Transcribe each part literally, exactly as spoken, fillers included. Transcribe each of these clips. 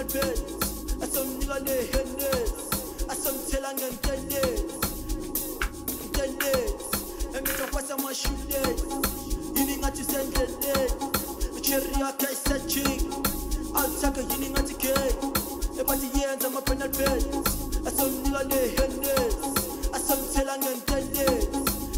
bed. I some nigga ne hennes. I some telang and tennis. Tennis. And me talk what's my shoot it. Yini ngati send it. Cherry a kai setching. I'll take a yini ngati ke. E pati yenza ma penal bed. I some nigga ne hennes. I some telang and tennis.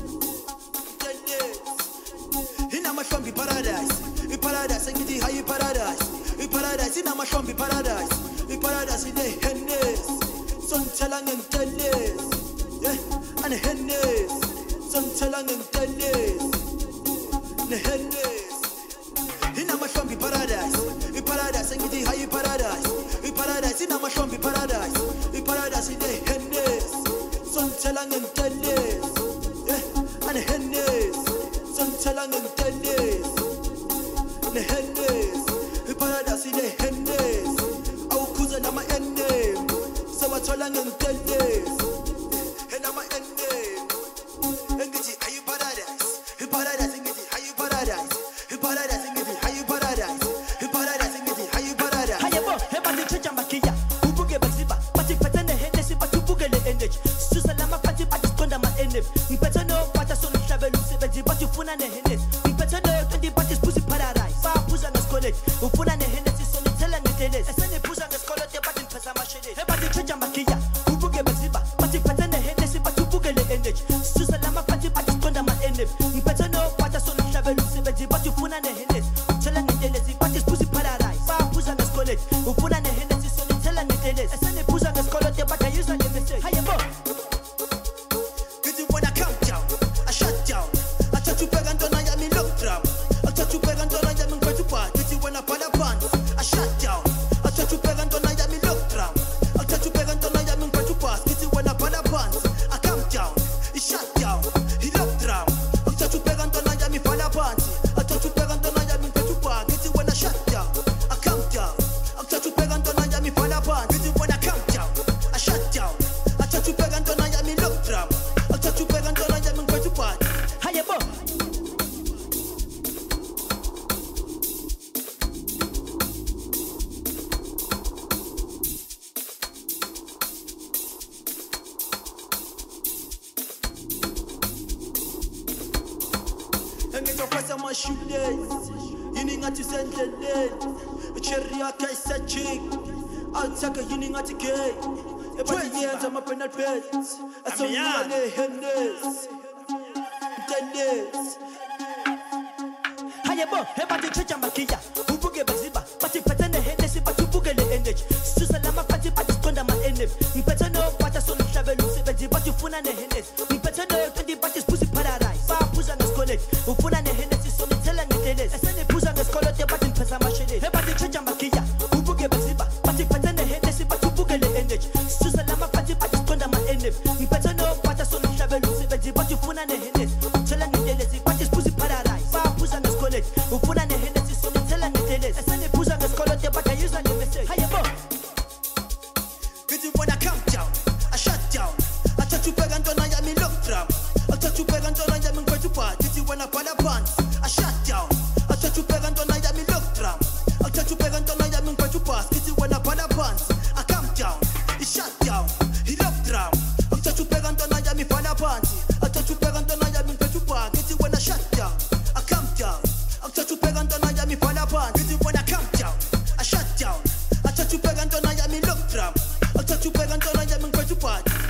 Tennis. Hina my family paradise. In paradise, I get the high paradise. In paradise, in my shombi paradise. In paradise, in the hennes. Son telang and tennis. Yeah, and hennes. Son telang and tennis. The hennes. In my shombi paradise. In paradise, I get the high paradise. In paradise, in my shombi paradise. In paradise, in the hennes. Son telang and tennis. Yeah, and hennes. Son telang and tennis. The hennes, the paradise in the hennes. Our cousin are my end name. So I told and tennis. And I'm my end name. And get it, how you paradise? You paradise and get it, how you paradise? You paradise and get it, how you paradise? You paradise and get it, how you paradise? How you bo? Hey, but the church I'm a kia. Who book a baziba? But if I turn the hennes, but you book a energy. Susalama party, but it's gone my end. You better know what I saw in travel, but you fun and the hennes. You better know twenty parties pussy paradise. Ufuna ne henesi so ni tela ni teles esene puza ngesikolo te bathi phasa mashele he bathi tsheja makiya ubuke baziba bathi phethe ne henesi bathi ubuke le energy susa lama bathi bathi siqonda ma enemy ngiphethe no batha so nomhlabelo usebenzi bathi ufuna ne henesi tela ni teles bathi pussy paradise ba puza ngesikolo ufuna ne henesi so ni tela ni teles esene puza ngesikolo te bathi use the message hayebo Get it when I count down I shut down I touch you peg and don't I me look drum I touch you peg and don't I me go to part when I put a pants, I shut down. I touch you peg and don't I me look drum. I touch you peg and don't I me go to pass. Get it when I put a pants, I come down. He shut down. He look drum. I touch you peg and don't I me fall a pants. I touch you peg and don't I me go to pass. Get it when I shut down. I come down. I touch you peg and don't I me fall a pants. Get it when I come down. I shut down. I touch you peg and don't I me look drum. I touch you peg and don't I me go to pass. How you bo? My shoelace, yini ngati sendele, cherry a kai setching. I'll take a yini ngati ke. Everybody yenza ma penal bets. I saw you ne hennes. Tennis. How you bo? Hey, but the church I'm a kia. Ubuke baziba, but if phethe ne henesi but ubuke le energy. Susa lama bathi bathi siqonda ma enemy. Ngiphethe no batha so nomhlabelo usebenzi bathi ufuna ne hennes. Ngiphethe no twenty bathi pussy paradise. Ba puza ngesikole. Ufuna ne henesi so nitela ngeteles. Esene puza ngesikole te bathi phasa mashele. Hey, but the church I'm a kia. Ubuke baziba, but if phethe ne henesi but ubuke le energy. Susa lama bathi bathi siqonda ma enemy. Ngiphethe no batha so nomhlabelo usebenzi bathi ufuna ne hennes. Tela ngeteles bathi pussy paradise. Ba puza ngesikole. Ufuna ne henesi so nitela ngeteles. Esene puza ngesikole te bathi use the message. How you bo? Get it when I count down, I shut down. I touch you peg and don't I me look drum. I touch you peg and don't I me go to part. Get it when I put a pants, I shut down. I touch you peg and don't I me look drum. I touch you peg and don't I me go to pass. Get it when I put a pants, I come down. He shut down, he look drum. I touch you peg and don't I me fall a pants. I touch you peg and don't I me go to pass. Get it when I shut down, I come down. I touch you peg and don't I me fall a pants. Get it when I come down, I shut down. I touch you peg and don't I me look drum. I touch you peg and don't I me go to part.